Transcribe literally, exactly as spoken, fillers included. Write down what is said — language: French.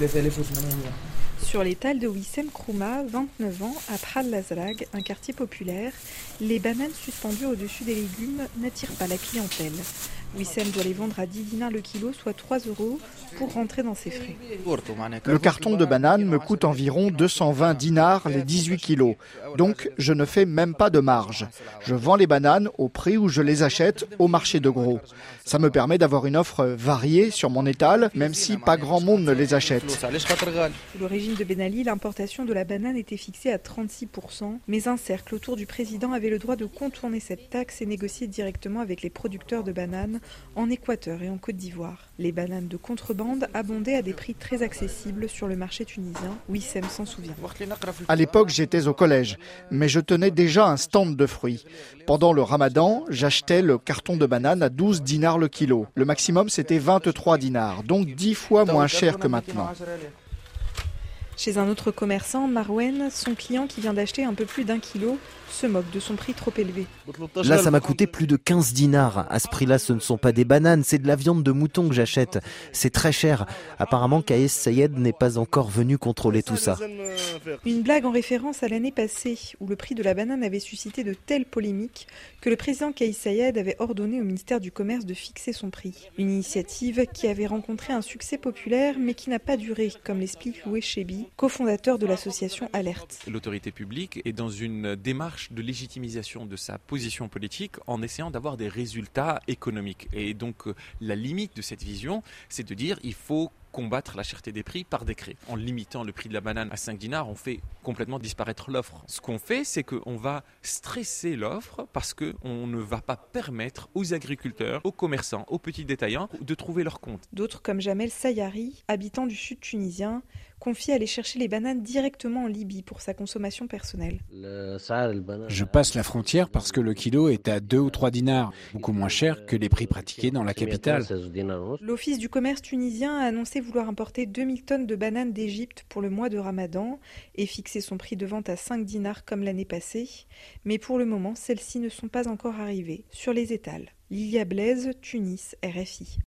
Sur l'étal de Wissem Krouma, vingt-neuf ans, à Pral Lazrag, un quartier populaire, les bananes suspendues au-dessus des légumes n'attirent pas la clientèle. Wissem doit les vendre à dix dinars le kilo, soit trois euros, pour rentrer dans ses frais. Le carton de bananes me coûte environ deux cent vingt dinars les dix-huit kilos. Donc je ne fais même pas de marge. Je vends les bananes au prix où je les achète au marché de gros. Ça me permet d'avoir une offre variée sur mon étal, même si pas grand monde ne les achète. Sous le régime de Ben Ali, l'importation de la banane était fixée à trente-six pour cent, mais un cercle autour du président avait le droit de contourner cette taxe et négocier directement avec les producteurs de bananes en Équateur et en Côte d'Ivoire. Les bananes de contrebande abondaient à des prix très accessibles sur le marché tunisien. Wissem s'en souvient. À l'époque, j'étais au collège, mais je tenais déjà un stand de fruits. Pendant le ramadan, j'achetais le carton de bananes à douze dinars le kilo. Le maximum, c'était vingt-trois dinars, donc dix fois moins cher que maintenant. Chez un autre commerçant, Marwen, son client qui vient d'acheter un peu plus d'un kilo, se moque de son prix trop élevé. Là, ça m'a coûté plus de quinze dinars. À ce prix-là, ce ne sont pas des bananes, c'est de la viande de mouton que j'achète. C'est très cher. Apparemment, Kais Sayed n'est pas encore venu contrôler tout ça. Une blague en référence à l'année passée, où le prix de la banane avait suscité de telles polémiques que le président Kais Sayed avait ordonné au ministère du Commerce de fixer son prix. Une initiative qui avait rencontré un succès populaire, mais qui n'a pas duré, comme l'explique Loué Chebi, cofondateur de l'association Alerte. L'autorité publique est dans une démarche de légitimisation de sa position politique en essayant d'avoir des résultats économiques. Et donc la limite de cette vision, c'est de dire il faut combattre la cherté des prix par décret. En limitant le prix de la banane à cinq dinars, on fait complètement disparaître l'offre. Ce qu'on fait, c'est qu'on va stresser l'offre parce qu'on ne va pas permettre aux agriculteurs, aux commerçants, aux petits détaillants de trouver leur compte. D'autres comme Jamel Sayari, habitant du sud tunisien, confie aller chercher les bananes directement en Libye pour sa consommation personnelle. Je passe la frontière parce que le kilo est à deux ou trois dinars, beaucoup moins cher que les prix pratiqués dans la capitale. L'Office du commerce tunisien a annoncé vouloir importer deux mille tonnes de bananes d'Égypte pour le mois de Ramadan et fixer son prix de vente à cinq dinars comme l'année passée. Mais pour le moment, celles-ci ne sont pas encore arrivées sur les étals. Lilia Blaise, Tunis, R F I.